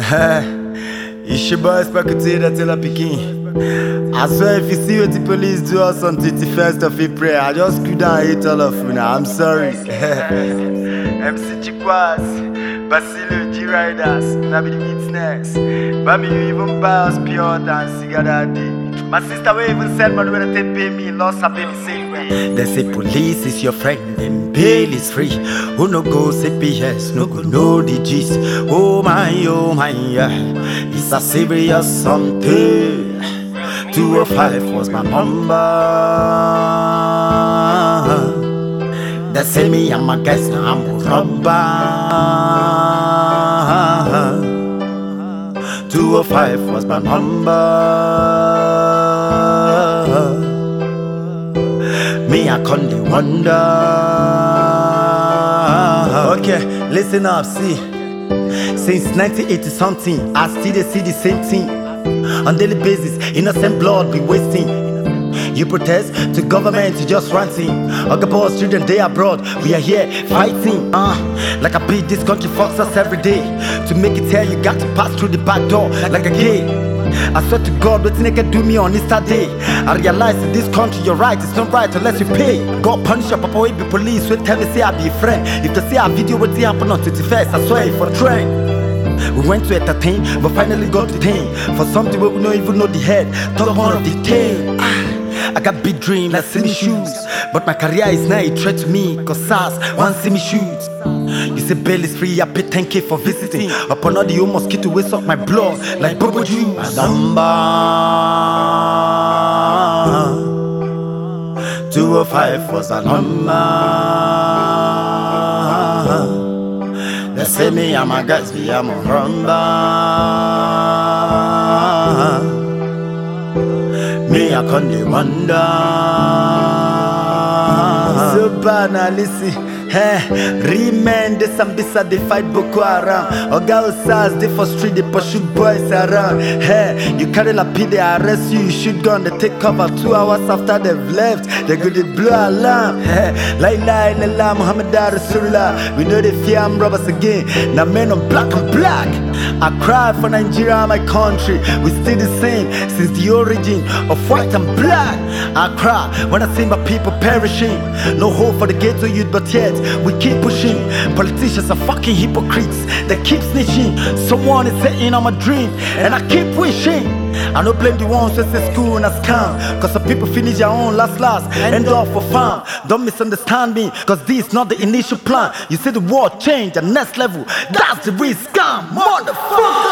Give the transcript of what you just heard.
It's your boy Spakuti that tell a picking. I swear if you see what the police do us on 21st of April, I just could down hate all of you now. I'm sorry. MC Chikwas, Basilo G Riders, Nabi the Witness. Bami, you even buy us pure than cigar that day. My sister will even send money when they pay me, lost her baby same way. They say police is your friend and bail is free. Who no go CPS, no go know the gist. Oh my, yeah. It's a serious something. 205 was my number. They say me I'm a guest, I'm a robber. 205 was my number. Me I can't wonder. Okay, listen up, see. Since 1980 something, I still see the same thing. On daily basis, innocent blood be wasting. You protest to government, you just ranting. Other boys, children, they abroad. We are here fighting. Like I beat this country fucks us every day. To make it here, you got to pass through the back door like a gate. I swear to God, what they can do me on Easter day. I realize in this country, you're right, it's not right unless you pay. God punish your papa, we be police, we tell me say I be a friend. If they say a video, what happen on 21st, I swear for a trend. We went to entertain, but finally got detained for something where we don't even know the head, talk more of the tail. I got big dreams like see me shoes, but my career is now a threat to me, cause SARS want see me shoot. You say bail is free, I pay 10K for visiting. Upon all the old mosquito waste up my blood like Bobo juice. Number 205 was a number. They say me I'm a Gatsby, I'm a rumba. Me I can't wonder. So bad now, listen. Remain the Sambisa, they fight Boko Haram. Oga Osas, they for street, they pursue boys around. You carry la P, they arrest you, you shoot gun, they take cover 2 hours after they've left. They go to blow alarm. La ilaha illallah, Muhammad Rasulullah. We know they fear armed robbers again. Now men on black and black. I cry for Nigeria, my country. We still the same since the origin of white and black. I cry when I see my people perishing. No hope for the ghetto youth, but yet we keep pushing. Politicians are fucking hypocrites. They keep snitching. Someone is setting on my dream, and I keep wishing. I don't blame the ones that say school and a scam, cause some people finish their own last end off for fun. Don't misunderstand me, cause this is not the initial plan. You see the world change, the next level, that's the real scam, motherfucker.